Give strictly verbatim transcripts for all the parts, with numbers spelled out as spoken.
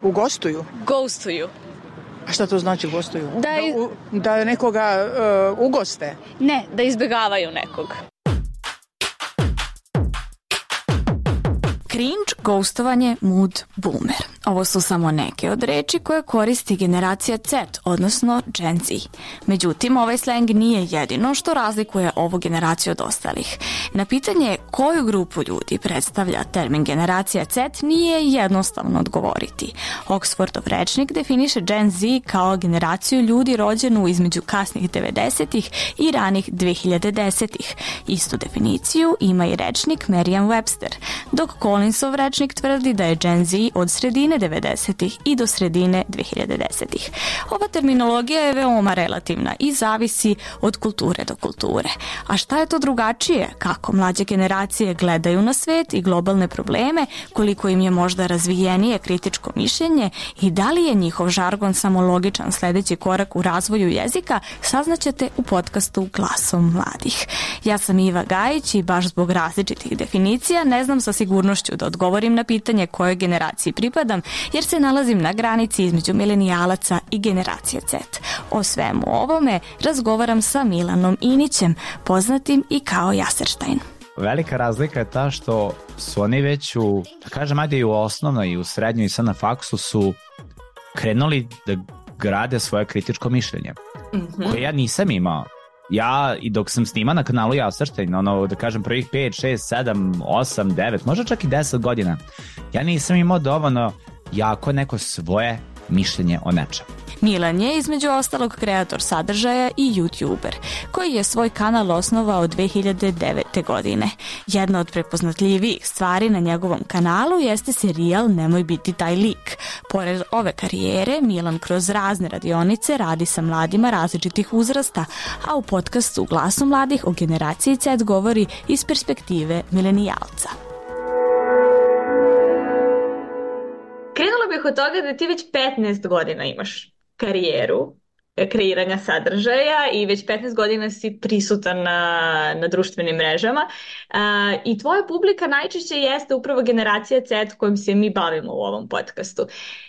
Ugostuju? Ghostuju. A šta to znači gostuju? Da, i... da, u, da nekoga uh, ugoste? Ne, da izbjegavaju nekog. Cringe, ghostovanje, mood, boomer. Ovo su samo neke od reči koje koristi generacija Z, odnosno Gen Z. Međutim, ovaj slang nije jedino što razlikuje ovu generaciju od ostalih. Na pitanje koju grupu ljudi predstavlja termin generacija Z nije jednostavno odgovoriti. Oxfordov rečnik definiše Gen Z kao generaciju ljudi rođenu između kasnih devedesetih i ranih dve hiljade desetih. Istu definiciju ima i rečnik Merriam-Webster, dok Collinsov rečnik tvrdi da je Gen Z od sredine devedesetih i do sredine dve hiljade desetih. Ova terminologija je veoma relativna i zavisi od kulture do kulture. A šta je to drugačije? Kako mlađe generacije gledaju na svet i globalne probleme, koliko im je možda razvijenije kritičko mišljenje i da li je njihov žargon samo logičan sledeći korak u razvoju jezika, saznaćete u podcastu Glasom mladih. Ja sam Iva Gajić i baš zbog različitih definicija ne znam sa sigurnošću da odgovorim na pitanje kojoj generaciji pripadam, jer se nalazim na granici između milenijalaca i generacije Z. O svemu ovome razgovaram sa Milanom Inićem, poznatim i kao Jaserštajn. Velika razlika je ta što su oni već u, da kažem, ajde i u osnovnoj i u srednjoj i sad na faksu su krenuli da grade svoje kritičko mišljenje, mm-hmm. koje ja nisam imao. Ja, i dok sam snima na kanalu Jaserštajn, ono, da kažem, prvih pet, šest, sedam, osam, devet, možda čak i deset godina, ja nisam imao dovoljno jako neko svoje mišljenje o nečem. Milan je između ostalog kreator sadržaja i youtuber, koji je svoj kanal osnovao dve hiljade devete. godine. Jedna od prepoznatljivijih stvari na njegovom kanalu jeste serijal Nemoj biti taj lik. Pored ove karijere, Milan kroz razne radionice radi sa mladima različitih uzrasta, a u podcastu Glasu mladih o generaciji Z govori iz perspektive milenijalca. Krenula bih od toga da ti već petnaest godina imaš karijeru kreiranja sadržaja i već petnaest godina si prisutan na, na društvenim mrežama uh, i tvoja publika najčešće jeste upravo generacija Z kojom se mi bavimo u ovom podcastu.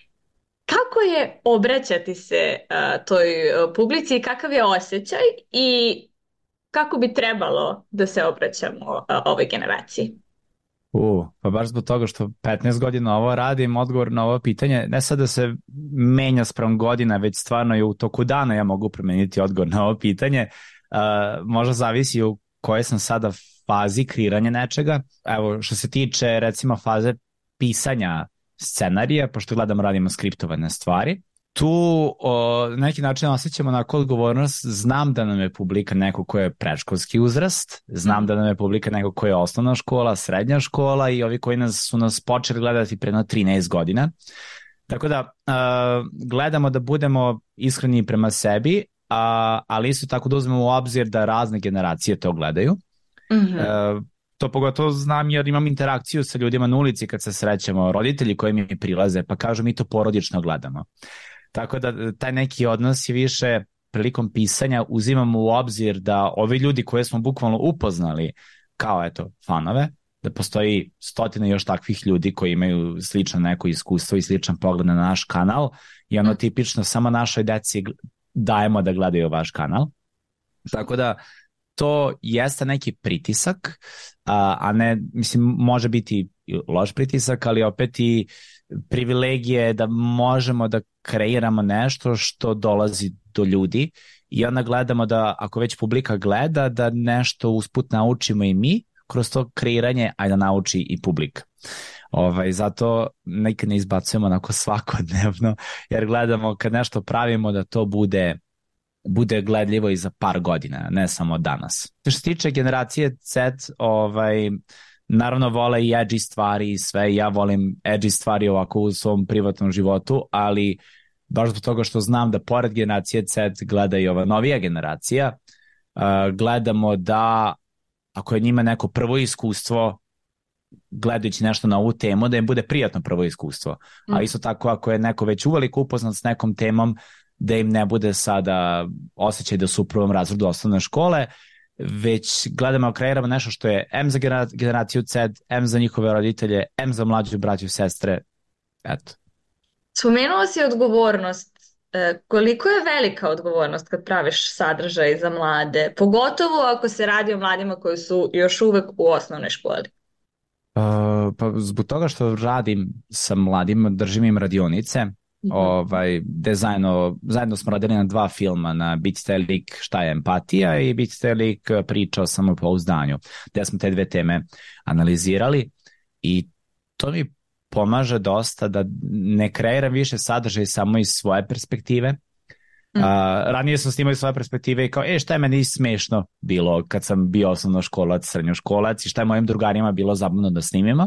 Kako je obraćati se uh, toj uh, publici i kakav je osjećaj i kako bi trebalo da se obraćamo uh, ovoj generaciji? U, pa baš zbog toga što petnaest godina ovo radim, odgovor na ovo pitanje, ne sad da se menja sprem godina, već stvarno i u toku dana ja mogu promeniti odgovor na ovo pitanje. Uh, možda zavisi u kojoj sam sada fazi kreiranja nečega. Evo, što se tiče recimo faze pisanja scenarija, pošto gledam radimo skriptovane stvari, tu o, na neki način osjećamo onako odgovornost, znam da nam je publika neko ko je predškolski uzrast, znam da nam je publika neko ko je osnovna škola, srednja škola i ovi koji nas, su nas počeli gledati pre na trinaest godina. Tako da uh, gledamo da budemo iskreni prema sebi, uh, ali isto tako da uzmemo u obzir da razne generacije to gledaju. Mm-hmm. Uh, to pogotovo znam jer imam interakciju sa ljudima na ulici kad se srećemo, roditelji koji mi prilaze pa kažu mi to porodično gledamo. Tako da taj neki odnos je više prilikom pisanja uzimamo u obzir da ovi ljudi koje smo bukvalno upoznali kao eto fanove, da postoji stotine još takvih ljudi koji imaju slično neko iskustvo i sličan pogled na naš kanal i ono tipično samo našoj deci dajemo da gledaju vaš kanal. Tako da to jeste neki pritisak, a, a ne, mislim, može biti loš pritisak, ali opet i privilegije da možemo da kreiramo nešto što dolazi do ljudi i onda gledamo da ako već publika gleda da nešto usput naučimo i mi kroz to kreiranje, a da nauči i publika. Ovaj, zato nekad ne izbacujemo onako svakodnevno jer gledamo kad nešto pravimo da to bude bude gledljivo i za par godina, ne samo danas. Što se tiče generacije Z, ovaj, naravno vole i edgy stvari i sve, ja volim edgy stvari ovako u svom privatnom životu, ali baš zbog toga što znam da pored generacije Z gleda i ova novija generacija, uh, gledamo da ako je njima neko prvo iskustvo gledajući nešto na ovu temu, da im bude prijatno prvo iskustvo. Mm. A isto tako ako je neko već uveliko upoznat s nekom temom, da im ne bude sada osjećaj da su u prvom razredu osnovne škole, već gledamo, kreiramo nešto što je M za generaciju Z, M za njihove roditelje, M za mlađu braću i sestre. Eto. Spomenuo si odgovornost. E, koliko je velika odgovornost kad praviš sadržaj za mlade, pogotovo ako se radi o mladima koji su još uvek u osnovnoj školi? Uh, pa zbog toga što radim sa mladima, držim im radionice, mm-hmm. ovaj, gde zajedno, zajedno smo radili na dva filma, na Bicite lik šta je empatija i Bicite lik priča o samopouzdanju, gde smo te dve teme analizirali i to mi pomaže dosta da ne kreiram više sadržaj samo iz svoje perspektive. Mm. Uh, ranije sam snimao iz svoje perspektive i kao, e, šta je meni smešno bilo kad sam bio osnovnoškolac, srednjoškolac i šta je mojim drugarima bilo zabavno da snimimo. Uh,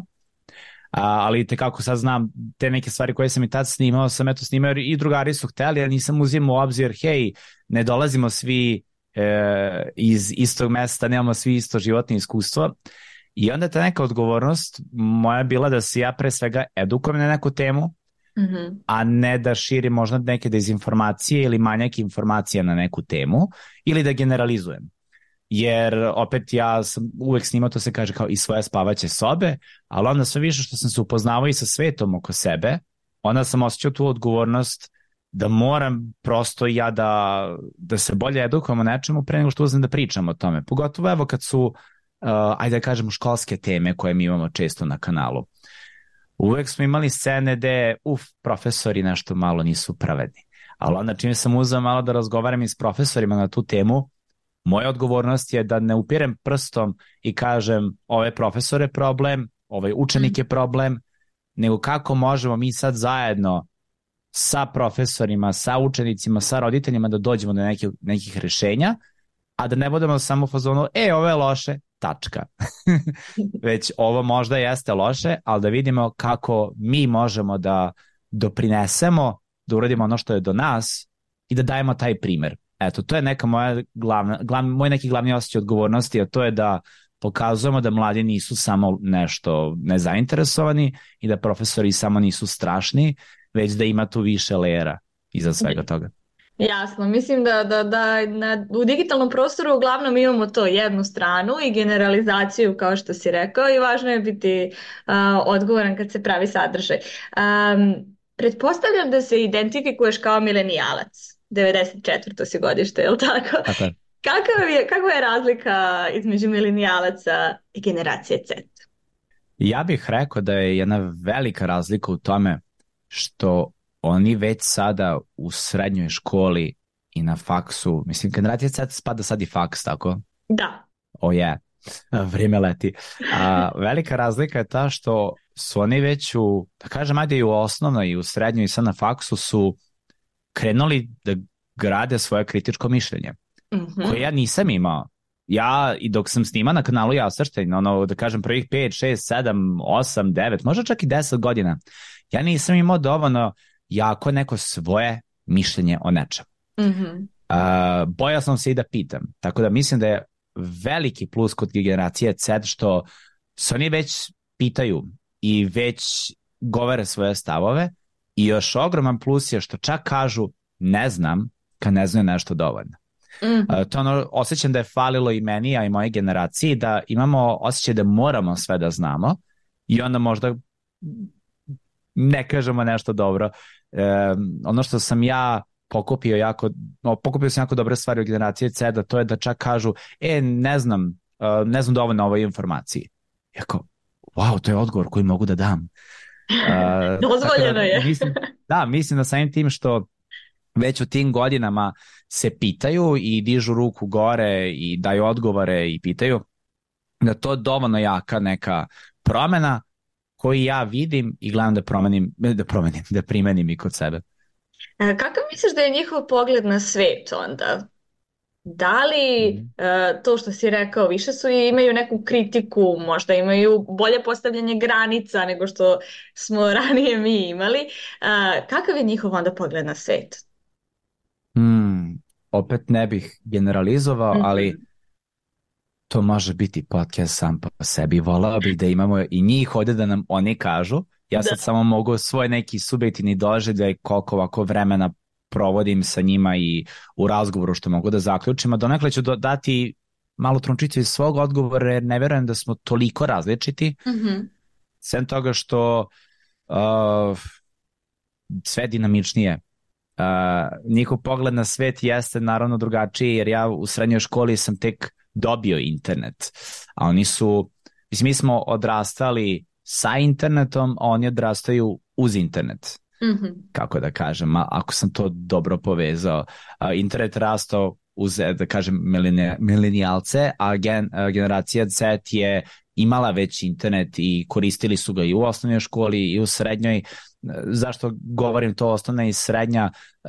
ali te kako sad znam, te neke stvari koje sam i tad snimao, sam eto snimao i drugari su hteli, ali nisam uzimao u obzir, hej, ne dolazimo svi e, iz istog mesta, nemamo svi isto životno iskustvo. I onda ta neka odgovornost moja bila da se ja pre svega edukujem na neku temu, mm-hmm. a ne da širim možda neke dezinformacije ili manjak informacija na neku temu ili da generalizujem. Jer opet ja sam uvek snimao, to se kaže kao i svoje spavaće sobe, ali onda sve više što sam se upoznavao i sa svetom oko sebe, onda sam osjećao tu odgovornost da moram prosto ja da, da se bolje edukujem o nečemu pre nego što uzem da pričam o tome. Pogotovo evo kad su Uh, ajde da kažemo školske teme koje mi imamo često na kanalu. Uvek smo imali scene gde, uf, profesori nešto malo nisu pravedni. Ali onda čim sam uzeo malo da razgovaram i s profesorima na tu temu, moja odgovornost je da ne upirem prstom i kažem ovaj profesor je problem, ovaj učenik je problem, nego kako možemo mi sad zajedno sa profesorima, sa učenicima, sa roditeljima da dođemo do nekih, nekih rešenja, a da ne budemo samo u fazonu, e, ovo je loše, tačka. Već ovo možda jeste loše, ali da vidimo kako mi možemo da doprinesemo, da uradimo ono što je do nas i da dajemo taj primer. Eto, to je neka moja glavna, glavni, moj neki glavni osjećaj odgovornosti, a to je da pokazujemo da mladi nisu samo nešto nezainteresovani i da profesori samo nisu strašni, već da ima tu više lejera iza svega toga. Jasno, mislim da, da, da na, u digitalnom prostoru uglavnom imamo to jednu stranu i generalizaciju kao što si rekao i važno je biti uh, odgovoran kad se pravi sadržaj. Um, pretpostavljam da se identifikuješ kao milenijalac, devedeset četvrto si godište, je li tako? Okay. Kakav je, kakva je razlika između milenijalaca i generacije Z? Ja bih rekao da je jedna velika razlika u tome što oni već sada u srednjoj školi i na faksu, mislim, generacija Z spada sad i faks, tako? Da. O je, vrijeme leti. A, velika razlika je ta što su oni već u, da kažem, ajde i u osnovnoj i u srednjoj i sad na faksu su krenuli da grade svoje kritičko mišljenje, mm-hmm. koje ja nisam imao. Ja, i dok sam snima na kanalu Jasrštajn, ono, da kažem, prvih pet, šest, sedam, osam, devet, možda čak i deset godina, ja nisam imao dovoljno jako neko svoje mišljenje o nečemu. Mm-hmm. Uh, bojao sam se i da pitam. Tako da mislim da je veliki plus kod generacije Z što se oni već pitaju i već govore svoje stavove i još ogroman plus je što čak kažu ne znam kad ne znaju nešto dovoljno. Mm-hmm. Uh, to ono, osjećam da je falilo i meni, a i moje generaciji, da imamo osjećaj da moramo sve da znamo i onda možda ne kažemo nešto dobro. E, ono što sam ja pokupio jako, no, pokupio sam jako dobre stvari u generaciji Z, da to je da čak kažu, e, ne znam, uh, ne znam dovoljno o ovoj informaciji. Jako, wow, to je odgovor koji mogu da dam. Uh, Dozvoljeno je. Da, mislim, da, mislim da samim tim što već u tim godinama se pitaju i dižu ruku gore i daju odgovore i pitaju, da to je dovoljno jaka neka promena koji ja vidim i gledam da promenim, da promenim, da primenim i kod sebe. Kakav misliš da je njihov pogled na svet onda? Da li mm. uh, to što si rekao, više su i imaju neku kritiku, možda imaju bolje postavljanje granica nego što smo ranije mi imali. Uh, kakav je njihov onda pogled na svet? Mm, opet ne bih generalizovao, mm-hmm. ali to može biti podcast sam po sebi. Volao bih da imamo i njih ovdje da nam oni kažu. Ja sad da. samo mogu svoj neki subjektivni doživljaj koliko ovako vremena provodim sa njima i u razgovoru što mogu da zaključim, a donekle ću dati malo trunčicu iz svog odgovora jer ne verujem da smo toliko različiti. Mm-hmm. Sem toga što uh, sve dinamičnije. Uh, njihov pogled na svet jeste naravno drugačiji, jer ja u srednjoj školi sam tek dobio internet, a oni su, mislim, mi smo odrastali sa internetom, a oni odrastaju uz internet. Mm-hmm. Kako da kažem, ako sam to dobro povezao. Uh, internet rastao uz, da kažem, milenijalce, a gen, uh, generacija Z je imala već internet i koristili su ga i u osnovnoj školi i u srednjoj. Zašto govorim to osnovna i srednja? Uh,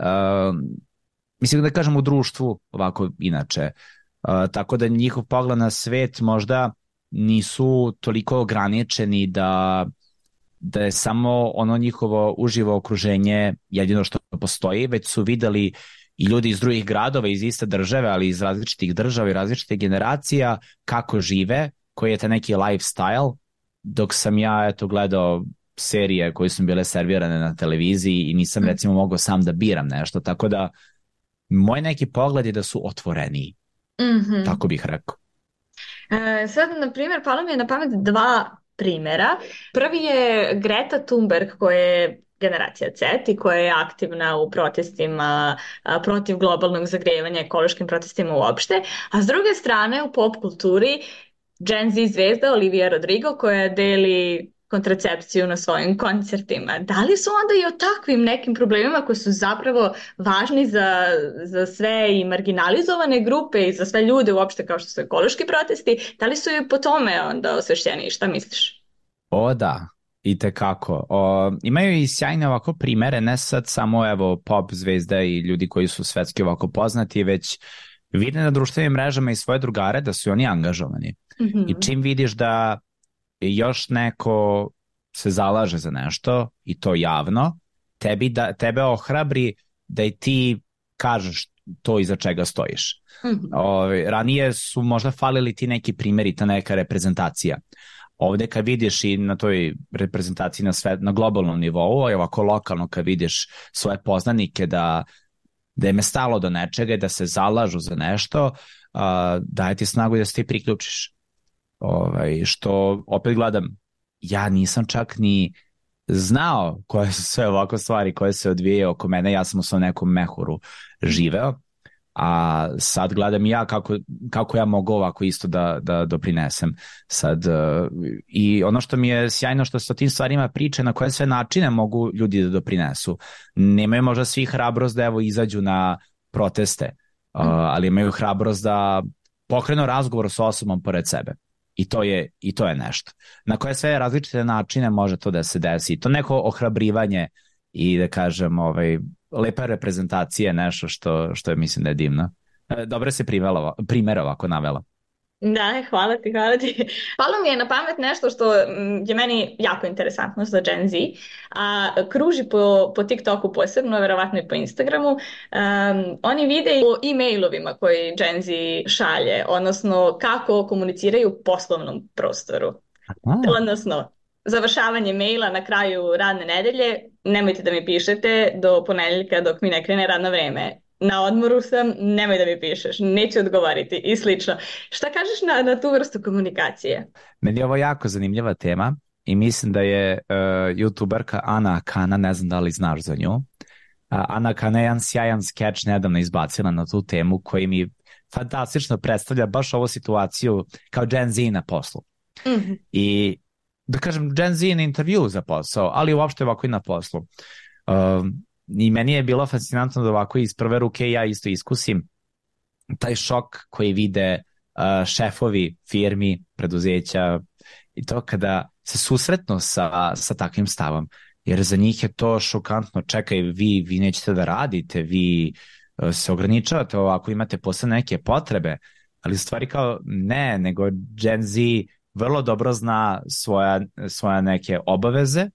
mislim da kažem u društvu ovako inače. Uh, tako da njihov pogled na svet možda nisu toliko ograničeni da, da je samo ono njihovo uživo okruženje jedino što postoji, već su videli i ljudi iz drugih gradova, iz iste države, ali iz različitih država i različitih generacija kako žive, koji je ta neki lifestyle, dok sam ja eto gledao serije koje su bile servirane na televiziji i nisam recimo mogao sam da biram nešto, tako da moj neki pogled je da su otvoreniji, mm-hmm. tako bih rekao. E, sad, na primjer, palo mi je na pamet dva primjera. Prvi je Greta Thunberg, koja je generacija Z i koja je aktivna u protestima a, protiv globalnog zagrevanja, ekološkim protestima uopšte, a s druge strane u pop kulturi Gen Z zvezda Olivia Rodrigo koja deli kontracepciju na svojim koncertima. Da li su onda i o takvim nekim problemima koji su zapravo važni za, za sve i marginalizovane grupe i za sve ljude uopšte kao što su ekološki protesti, da li su i po tome onda osvešćeni? Šta misliš? O da, i tekako. O, imaju i sjajne ovako primere, ne sad samo evo pop zvezda i ljudi koji su svetski ovako poznati, već vide na društvenim mrežama i svoje drugare da su oni angažovani. Mm-hmm. I čim vidiš da još neko se zalaže za nešto i to javno, tebi da, tebe ohrabri da i ti kažeš to iza čega stojiš. Mm-hmm. O, ranije su možda falili ti neki primjeri, ta neka reprezentacija. Ovde kad vidiš i na toj reprezentaciji na, sve, na globalnom nivou, a ovako lokalno kad vidiš svoje poznanike da, da im je stalo do nečega, da se zalažu za nešto, uh, daje ti snagu da se ti priključiš. Ovaj, što opet gledam, ja nisam čak ni znao koje su sve ovako stvari koje se odvijaju oko mene, ja sam u svom nekom mehuru živeo, a sad gledam ja kako, kako ja mogu ovako isto da, da doprinesem sad. Uh, i ono što mi je sjajno što se o tim stvarima priče na koje sve načine mogu ljudi da doprinesu. Nemaju možda svi hrabrost da evo izađu na proteste, uh, ali imaju hrabrost da pokrenu razgovor sa osobom pored sebe. I to je, i to je nešto. Na koje sve različite načine može to da se desi. I to neko ohrabrivanje i da kažem ovaj, lepa reprezentacija je nešto što, što je mislim da je divno. Dobro se primjer ovako navela. Da, hvala ti, hvala ti. Palo mi je na pamet nešto što je meni jako interesantno za Gen Z, a kruži po, po TikToku posebno, verovatno i po Instagramu. Um, oni vide o e-mailovima koji Gen Z šalje, odnosno kako komuniciraju u poslovnom prostoru. Aha. Odnosno, završavanje maila na kraju radne nedelje, nemojte da mi pišete do ponedeljka dok mi ne krene radno vreme. Na odmoru sam, nemoj da mi pišeš, neću odgovoriti i slično. Šta kažeš na, na tu vrstu komunikacije? Meni je ovo jako zanimljiva tema i mislim da je uh, youtuberka Ana Kana, ne znam da li znaš za nju. Uh, Ana Kana je jedan sjajan skeč nedavno izbacila na tu temu koji mi fantastično predstavlja baš ovu situaciju kao Gen Z na poslu. Mm-hmm. I da kažem Gen Z na intervju za posao, ali uopšte ovako i na poslu. Uh, I meni je bilo fascinantno da ovako iz prve ruke ja isto iskusim taj šok koji vide uh, šefovi firmi, preduzeća i to kada se susretnu sa, sa takvim stavom. Jer za njih je to šokantno. Čekaj, vi, vi nećete da radite, vi uh, se ograničavate ovako, imate posle neke potrebe, ali stvari kao ne, nego Gen Z vrlo dobro zna svoja, svoja neke obaveze,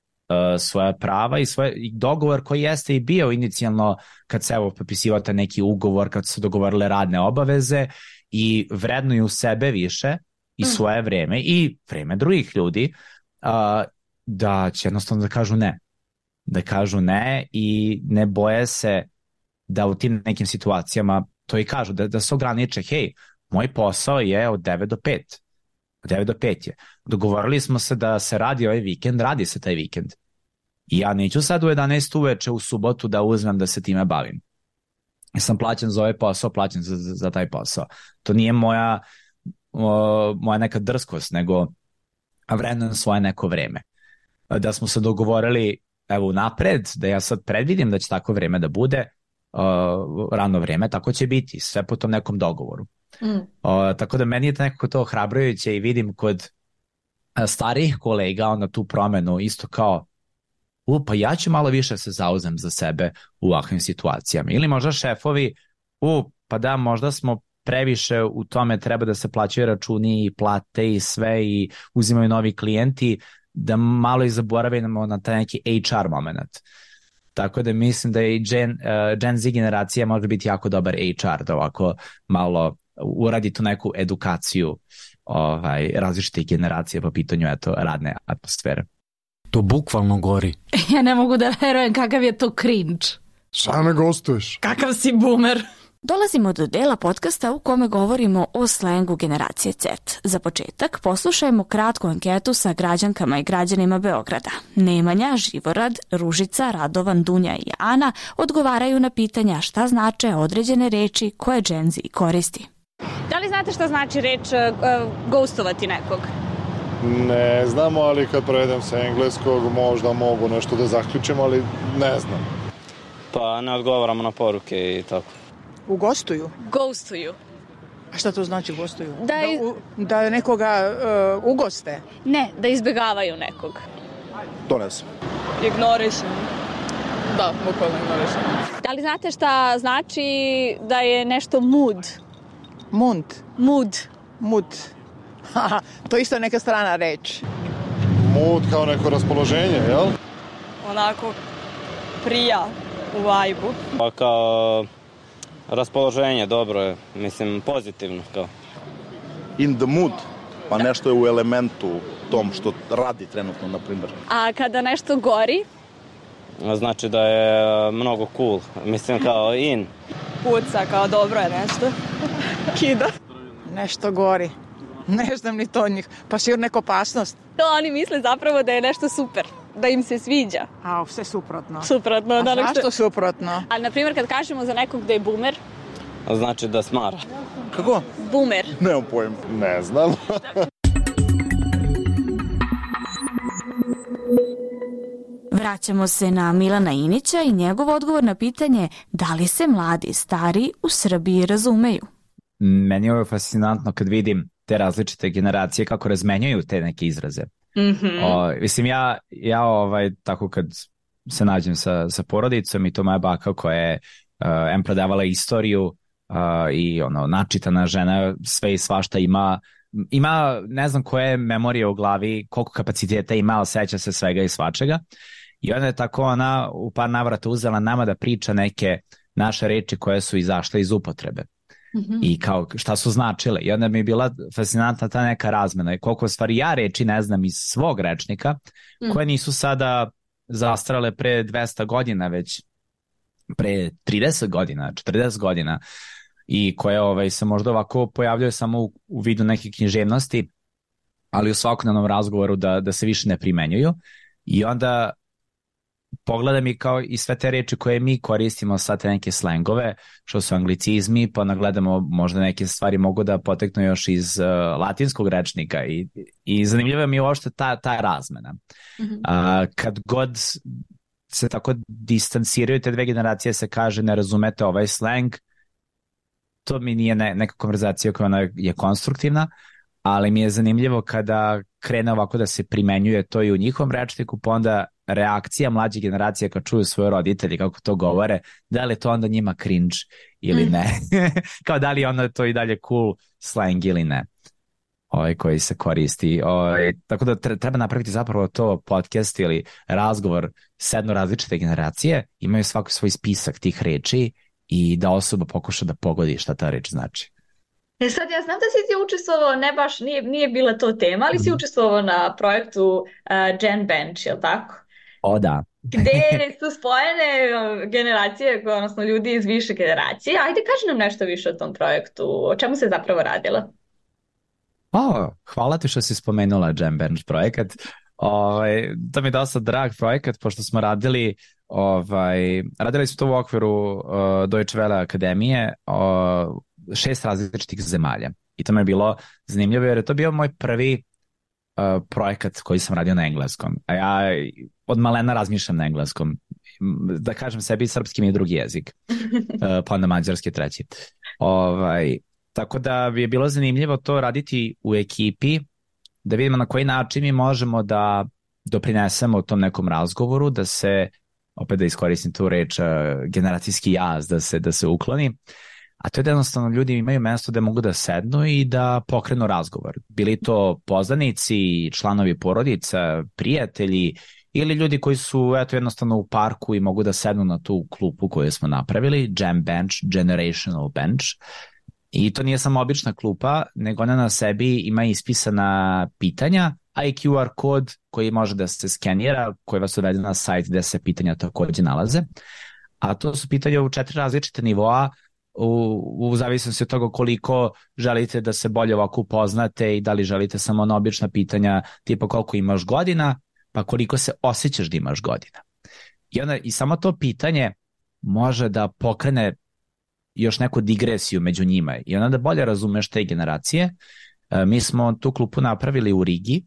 svoja prava i svoj dogovor koji jeste i bio inicijalno kad se evo potpisivate neki ugovor, kad su dogovorile radne obaveze i vrednuju sebe više i svoje vreme i vreme drugih ljudi, uh, da će jednostavno da kažu ne. Da kažu ne i ne boje se da u tim nekim situacijama to i kažu, da, da se ograniče, hej, moj posao je od devet do pet. Od devet do pet je. Dogovorili smo se da se radi ovaj vikend, radi se taj vikend. I ja neću sad u jedanaest uveče u subotu da uzmem da se time bavim. Ja sam plaćen za ovaj posao, plaćen za, za, za taj posao. To nije moja, o, moja neka drskost, nego vrednujem svoje neko vreme. Da smo se dogovorili evo napred, da ja sad predvidim da će tako vreme da bude, uh, rano vreme, tako će biti, sve po tom nekom dogovoru. Mm. Uh, tako da meni je nekako to ohrabrujuće i vidim kod starijih kolega onda tu promenu isto kao u, pa ja ću malo više se zauzem za sebe u ovakvim situacijama. Ili možda šefovi, u, pa da, možda smo previše u tome, treba da se plaćaju računi i plate i sve i uzimaju novi klijenti, da malo i zaboravimo na taj neki H R moment. Tako da mislim da je Gen, uh, Gen Z generacija može biti jako dobar H R, da ovako malo uradi tu neku edukaciju ovaj, različitih generacija po pitanju eto, radne atmosfere. To bukvalno gori. Ja ne mogu da verujem kakav je to cringe. Šta me gostuješ? Kakav si boomer. Dolazimo do dela podcasta u kome govorimo o slengu generacije Z. Za početak poslušajmo kratku anketu sa građankama i građanima Beograda. Nemanja, Živorad, Ružica, Radovan, Dunja i Ana odgovaraju na pitanja šta znače određene reči koje Gen Z koristi. Da li znate šta znači reč uh, ghostovati nekog? Ne znamo, ali kad prevedem sa engleskog možda mogu nešto da zaključim, ali ne znam. Pa ne odgovaramo na poruke i tako. U gostuju? Ghostuju. A šta to znači gostuju? Da, iz... da, u, da nekoga uh, ugoste? Ne, da izbjegavaju nekog. To ne znam. Ignorišem. Da, bukvalno ignorišem. Da li znate šta znači da je nešto mood? Mund? Mood. Mood. Haha, to isto je neka strana reč. Mood kao neko raspoloženje, jel? Onako prija u vibe-u. Pa kao raspoloženje, dobro je, mislim pozitivno kao. In the mood, pa nešto je u elementu tom što radi trenutno, na primjer. A kada nešto gori? Znači da je mnogo cool, mislim kao in. Puca, kao dobro je nešto. Kida. Nešto gori. Ne znam ni to od njih. Pa sigurno neka opasnost. To oni misle zapravo da je nešto super, da im se sviđa. A, sve suprotno. Suprotno. A da zašto nešto... suprotno? Ali, na primjer, kad kažemo za nekog da je boomer... Znači da smara. Kako? Boomer. Nemam pojem. Ne znam. Vraćamo se na Milana Inića i njegov odgovor na pitanje da li se mladi i stari u Srbiji razumeju. Meni je ovo fascinantno kad vidim te različite generacije kako razmenjuju te neke izraze. Mm-hmm. O, mislim, ja, ja ovaj, tako kad se nađem sa, sa porodicom i to moja baka koja je uh, em predavala istoriju uh, i ono, načitana žena, sve i svašta ima, ima ne znam koje memorije u glavi, koliko kapaciteta ima, ali seća se svega i svačega. I onda je tako ona u par navrata uzela nama da priča neke naše reči koje su izašle iz upotrebe. Mm-hmm. I kao šta su značile. I onda mi je bila fascinantna ta neka razmena. I koliko stvari ja reči ne znam iz svog rečnika, mm. koje nisu sada zastrale pre dvesta godina, već pre trideset godina, četrdeset godina. I koje ovaj, se možda ovako pojavljaju samo u, u vidu neke književnosti, ali u svakodnevnom razgovoru da, da se više ne primenjuju. I onda pogledam i kao i sve te reči koje mi koristimo, sad te neke slengove, što su anglicizmi, pa nagledamo možda neke stvari mogu da poteknu još iz uh, latinskog rečnika i, i zanimljiva mi je uopšte ta, ta razmena. Mm-hmm. Uh, kad god se tako distanciraju te dve generacije, se kaže ne razumete ovaj sleng, to mi nije ne, neka konverzacija koja ona je konstruktivna, ali mi je zanimljivo kada krene ovako da se primenjuje to i u njihovom rečniku, pa onda reakcija mlađe generacije kad čuju svoje roditelji kako to govore, da li to onda njima cringe ili ne. Kao da li je onda to i dalje cool slang ili ne. Ovaj koji se koristi. Ovaj, tako da treba napraviti zapravo to podcast ili razgovor s jedno različite generacije, imaju svako svoj spisak tih reči i da osoba pokuša da pogodi šta ta reč znači. E sad, ja znam da si ti učestvovao, ne baš, nije, nije bila to tema, ali si učestvovao na projektu uh, Gen Bench, je li tako? O, da. Gde su spojene generacije, odnosno ljudi iz više generacije. Ajde, kaži nam nešto više o tom projektu, o čemu se zapravo radila? O, hvala ti što si spomenula Gen Bench projekat. Ovaj, to mi je dosta drag projekat, pošto smo radili, ovaj, radili smo to u okviru uh, Deutsche Welle akademije, uh, šest različitih zemalja. I to mi je bilo zanimljivo, jer je to bio moj prvi uh, projekat koji sam radio na engleskom. A ja od malena razmišljam na engleskom. Da kažem sebi, srpski mi je drugi jezik, uh, pa onda mađarski treći. Ovaj, tako da bi je bilo zanimljivo to raditi u ekipi, da vidimo na koji način mi možemo da doprinesemo u tom nekom razgovoru, da se, opet da iskoristim tu reč, uh, generacijski jaz, da se, da se ukloni. A to je da jednostavno ljudi imaju mesto gde mogu da sednu i da pokrenu razgovor. Bili to poznanici, članovi porodica, prijatelji ili ljudi koji su eto jednostavno u parku i mogu da sednu na tu klupu koju smo napravili, Jam Bench, Generational Bench. I to nije samo obična klupa, nego ona na sebi ima ispisana pitanja, a i Q R kod koji može da se skenira, koji vas uvede na sajt gde se pitanja takođe nalaze. A to su pitanja u četiri različite nivoa, u, u zavisnosti od toga koliko želite da se bolje ovako upoznate i da li želite samo na obična pitanja tipa koliko imaš godina, pa koliko se osjećaš da imaš godina. I, onda, i samo to pitanje može da pokrene još neku digresiju među njima i onda da bolje razumeš te generacije. E, mi smo tu klupu napravili u Rigi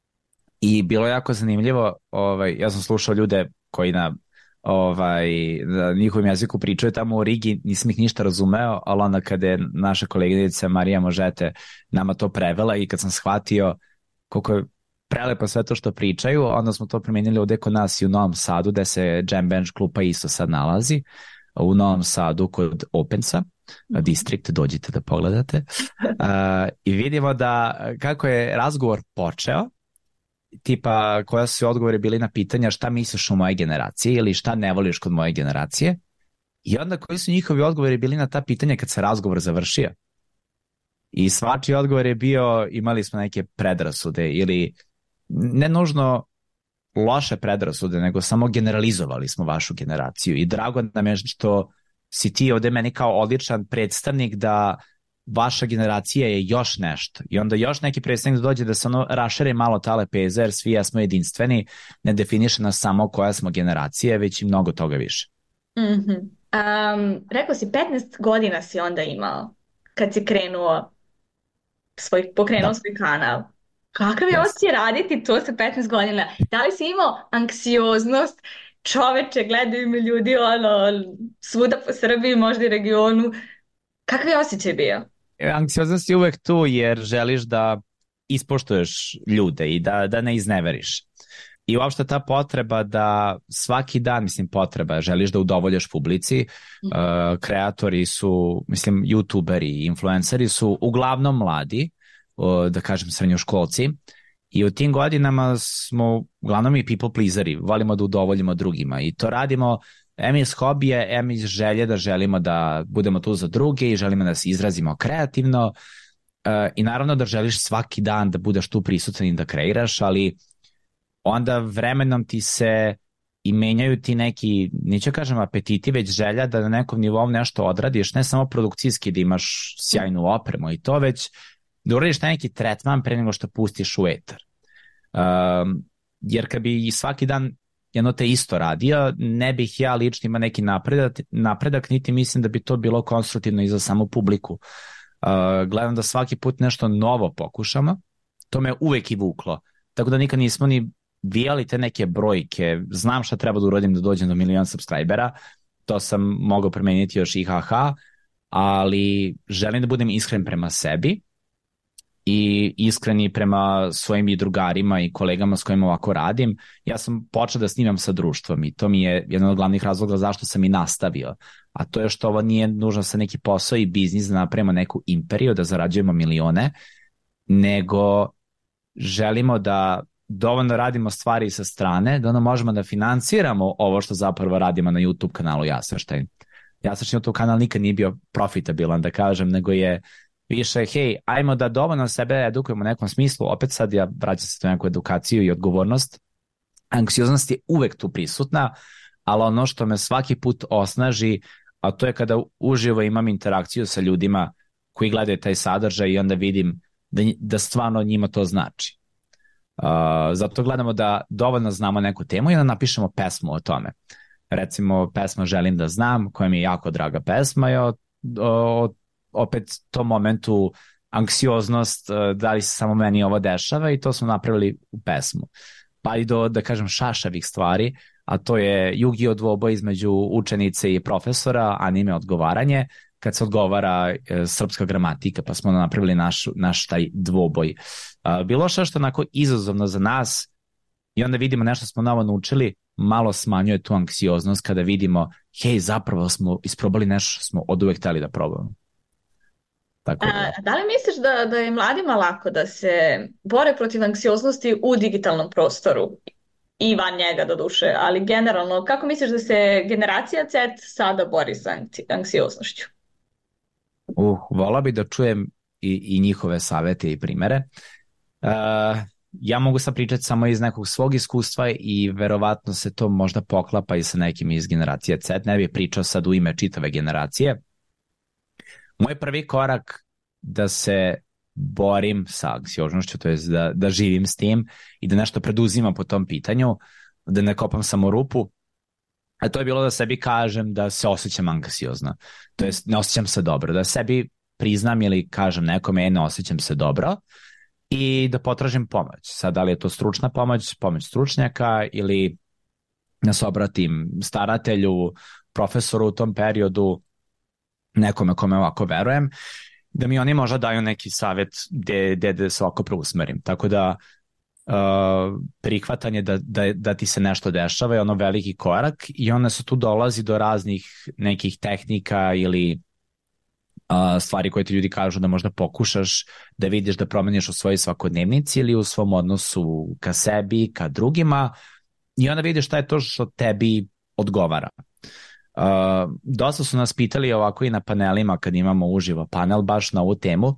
i bilo je jako zanimljivo, ovaj, ja sam slušao ljude koji na ovaj, na njihovim jeziku pričaju tamo u Rigi, nisam ih ništa razumeo, ali onda kada je naša koleginica Marija Možete nama to prevela i kad sam shvatio koliko je prelepo sve to što pričaju, onda smo to promijenili ovde kod nas i u Novom Sadu, gde se Jam Bench klupa isto sad nalazi, u Novom Sadu kod Opensa, District, dođite da pogledate. Uh, I vidimo da kako je razgovor počeo, tipa koja su odgovori bili na pitanja šta misliš o moje generaciji ili šta ne voliš kod moje generacije, i onda koji su njihovi odgovori bili na ta pitanja kad se razgovor završio. I svačiji odgovor je bio imali smo neke predrasude ili ne nužno loše predrasude, nego samo generalizovali smo vašu generaciju i drago nam je što si ti ovde meni kao odličan predstavnik da vaša generacija je još nešto i onda još neki predstavnik dođe da se ono rašere malo ta lepeza jer svi jesmo jedinstveni, ne definiše nas samo koja smo generacija, već i mnogo toga više. Mm-hmm. Um, rekao si petnaest godina si onda imao kad si krenuo svoj, pokrenuo da. svoj kanal. Kakav je yes. osjećaj raditi to sa petnaest godina? Da li si imao anksioznost? Čoveče, gledaju me ljudi ono, svuda po Srbiji, možda i regionu. Kakav je osjećaj bio? Anksioznost je uvek tu jer želiš da ispoštuješ ljude i da, da ne izneveriš. I uopšte ta potreba da svaki dan, mislim potreba, želiš da udovoljaš publici, mm. uh, kreatori su, mislim, youtuberi, influenceri su uglavnom mladi, uh, da kažem srednjoškolci, i u tim godinama smo uglavnom i people pleaseri, volimo da udovoljimo drugima i to radimo em iz hobije, em iz želje da želimo da budemo tu za druge i želimo da se izrazimo kreativno uh, i naravno da želiš svaki dan da budeš tu prisutan i da kreiraš, ali onda vremenom ti se i menjaju ti neki, neću kažem apetiti, već želja da na nekom nivou nešto odradiš, ne samo produkcijski da imaš sjajnu opremu i to, već da uradiš neki tretman pre nego što pustiš u etar. Um, jer kad bi svaki dan jedno te isto radio, ne bih ja lično imao neki napredak, napredak, niti mislim da bi to bilo konstruktivno i za samu publiku. Uh, gledam da svaki put nešto novo pokušamo, to me uvek i vuklo. Tako da nikad nismo ni vijali te neke brojke, znam šta treba da uradim da dođem do milion subscribera, to sam mogao promeniti još i haha, ali želim da budem iskren prema sebi i iskreni prema svojim i drugarima i kolegama s kojima ovako radim. Ja sam počeo da snimam sa društvom i to mi je jedan od glavnih razloga zašto sam i nastavio. A to je što ovo nije nužno sa neki posao i biznis da napravimo neku imperiju, da zarađujemo milione, nego želimo da dovoljno radimo stvari sa strane, da ono možemo da financiramo ovo što zapravo radimo na YouTube kanalu Jasvrštajn. Jasvrštajn YouTube kanal nikad nije bio profitabilan, da kažem, nego je više, hej, ajmo da dovoljno sebe edukujemo u nekom smislu, opet sad ja vraćam se to neku edukaciju i odgovornost. Anksioznost je uvek tu prisutna, ali ono što me svaki put osnaži, a to je kada uživo imam interakciju sa ljudima koji gledaju taj sadržaj i onda vidim da, da stvarno njima to znači. Uh, zato gledamo da dovoljno znamo neku temu i onda napišemo pesmu o tome. Recimo, pesma Želim da znam, koja mi je jako draga pesma, je o, o, opet tom momentu anksioznost, da li se samo meni ovo dešava, i to smo napravili u pesmu. Pa i do, da kažem, šašavih stvari, a to je Yu-Gi-Oh dvoboj između učenice i profesora, anime odgovaranje, kad se odgovara e, srpska gramatika, pa smo napravili naš, naš taj dvoboj. A, bilo što što onako izazovno za nas, i onda vidimo nešto smo novo naučili, malo smanjuje tu anksioznost kada vidimo, hej, zapravo smo isprobali nešto što smo od uvek hteli da probamo. Tako da. A, da li misliš da, da je mladima lako da se bore protiv anksioznosti u digitalnom prostoru i van njega do duše, ali generalno, kako misliš da se generacija Z sada bori sa anksioznošću? Uh, vola bi da čujem i, i njihove savete i primere. Uh, ja mogu sad pričati samo iz nekog svog iskustva i verovatno se to možda poklapa i sa nekim iz generacije Z. Ne bih pričao sad u ime čitave generacije. Moj prvi korak da se borim sa anksioznošću, to je da, da živim s tim i da nešto preduzimam po tom pitanju, da ne kopam samo rupu, a to je bilo da sebi kažem da se osjećam anksiozno, to jest ne osjećam se dobro, da sebi priznam ili kažem nekome, ne osjećam se dobro, i da potražim pomoć. Sad, da li je to stručna pomoć, pomoć stručnjaka, ili da se obratim staratelju, profesoru u tom periodu, nekome kome ovako verujem, da mi oni možda daju neki savjet gde, gde, gde se ovako preusmerim. Tako da uh, prihvatanje da, da, da ti se nešto dešava je ono veliki korak, i onda se tu dolazi do raznih nekih tehnika ili uh, stvari koje ti ljudi kažu da možda pokušaš da vidiš da promeniš u svojoj svakodnevnici ili u svom odnosu ka sebi, ka drugima, i onda vidiš šta je to što tebi odgovara. Uh, dosta su nas pitali ovako i na panelima kad imamo uživo panel baš na ovu temu,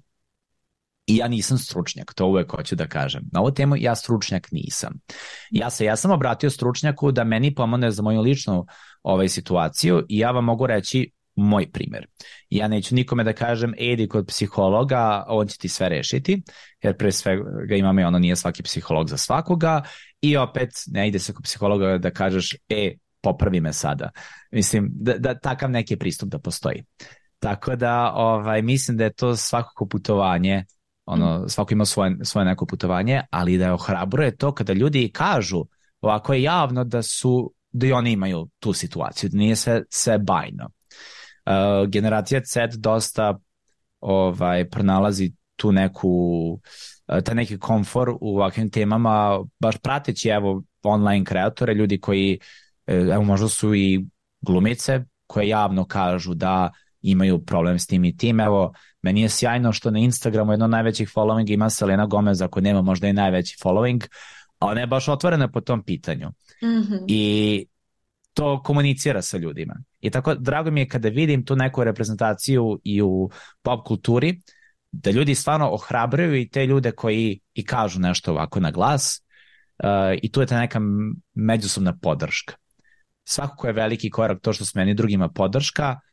i ja nisam stručnjak, to uvek hoću da kažem. Na ovu temu ja stručnjak nisam. Ja se ja sam obratio stručnjaku da meni pomogne za moju ličnu ovaj, situaciju, i ja vam mogu reći moj primer. Ja neću nikome da kažem idi kod psihologa, on će ti sve rešiti, jer pre svega imamo i ono, nije svaki psiholog za svakoga, i opet ne ide se kod psihologa da kažeš e, popravi me sada. Mislim, da, da takav neki pristup da postoji. Tako da, ovaj, mislim da je to svakako putovanje, ono, svako ima svoje, svoje neko putovanje, ali da je ohrabruje to kada ljudi kažu ovako je javno da su, da i oni imaju tu situaciju, da nije sve, sve bajno. Uh, generacija Z dosta ovaj, pronalazi tu neku, uh, ta neki komfor u ovakvim temama, baš prateći evo online kreatore, ljudi koji evo možda su i glumice koje javno kažu da imaju problem s tim i tim. Evo, meni je sjajno što na Instagramu jedno od najvećih following ima Selena Gomez, ako nema možda i najveći following, a ona je baš otvorena po tom pitanju. Mm-hmm. I to komunicira sa ljudima. I tako drago mi je kada vidim tu neku reprezentaciju i u pop kulturi, da ljudi stvarno ohrabruju i te ljude koji i kažu nešto ovako na glas, uh, i tu je ta neka međusobna podrška. Svakako je veliki korak to što smo meni drugima podrška, uh,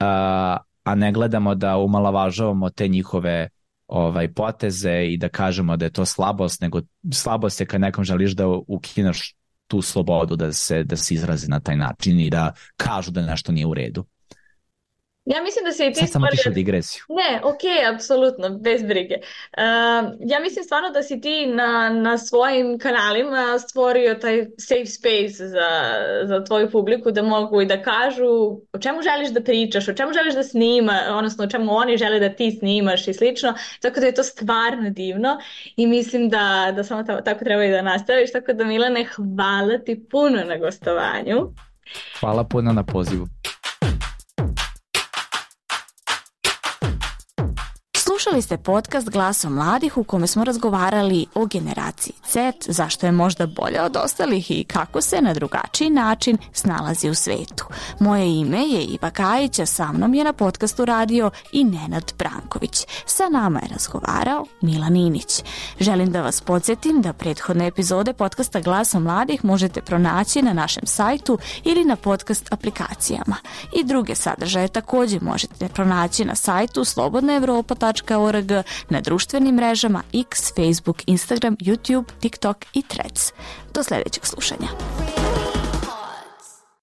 a ne gledamo da umalavažavamo te njihove ovaj, poteze i da kažemo da je to slabost, nego slabost je kad nekom želiš da ukineš tu slobodu da se, da se izrazi na taj način i da kažu da nešto nije u redu. Ja mislim da se i ti sad samo tišu digresiju. Ne, ok, apsolutno, bez brige. Uh, ja mislim stvarno da si ti na, na svojim kanalima stvorio taj safe space za, za tvoju publiku, da mogu i da kažu o čemu želiš da pričaš, o čemu želiš da snima, odnosno o čemu oni žele da ti snimaš i slično, tako da je to stvarno divno i mislim da, da samo tako treba i da nastaviš, tako da Milane, hvala ti puno na gostovanju. Hvala puno na pozivu. Slušali ste podcast Glasom mladih u kome smo razgovarali o generaciji Z, zašto je možda bolja od ostalih i kako se na drugačiji način snalazi u svetu. Moje ime je Iva Kajić, a sa mnom je na podcastu radio i Nenad Branković. Sa nama je razgovarao Milan Inić. Želim da vas podsjetim da prethodne epizode podcasta Glasom mladih možete pronaći na našem sajtu ili na podcast aplikacijama. I druge sadržaje također možete pronaći na sajtu slobodna evropa tačka org, na društvenim mrežama X, Facebook, Instagram, YouTube, TikTok i Threads. Do sledećeg slušanja.